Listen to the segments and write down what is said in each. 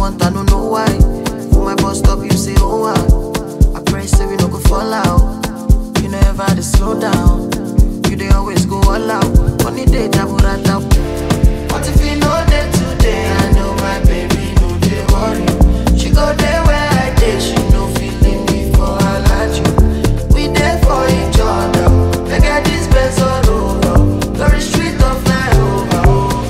want, I don't know why. For my bus stop, you say, oh, I pray, say we no go fall out. You never had to slow down. You they always go all out. On the day, that would have out. What if you know that today? I know my baby, no, they worry. She go there where I did, she no feeling me for I like you. We there for each other. They get this best all over. Very street of flyover.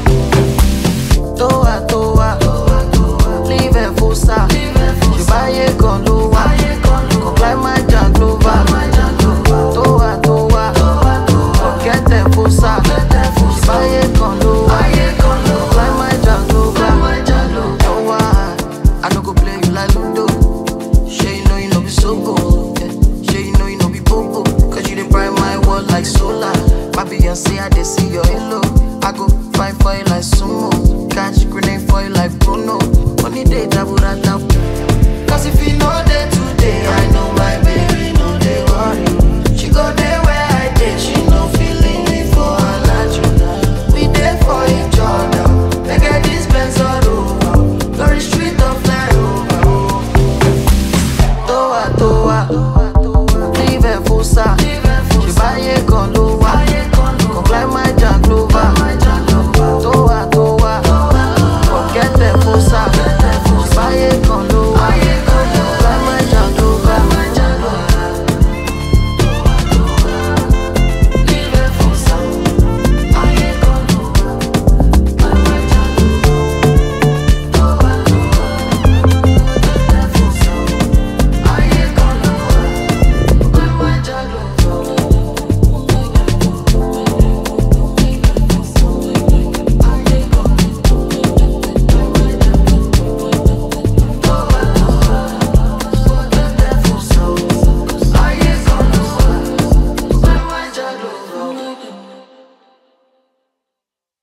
Toa, toa, leave a fusa. She buy a condo, go climb my Janglova. Toa, toa, forget the fusa. She buy a condo, go climb my Janglova. Toa, I don't go play you like Ludo. Sure you know you no be so good. Sure you know you no be popo. Cause you dey bright my world like solar. My Beyonce, I dey see your halo. I go fight for you like sumo. Catch grenade for you like Bruno. Only day that would have. Cause if you know that today, I know my baby.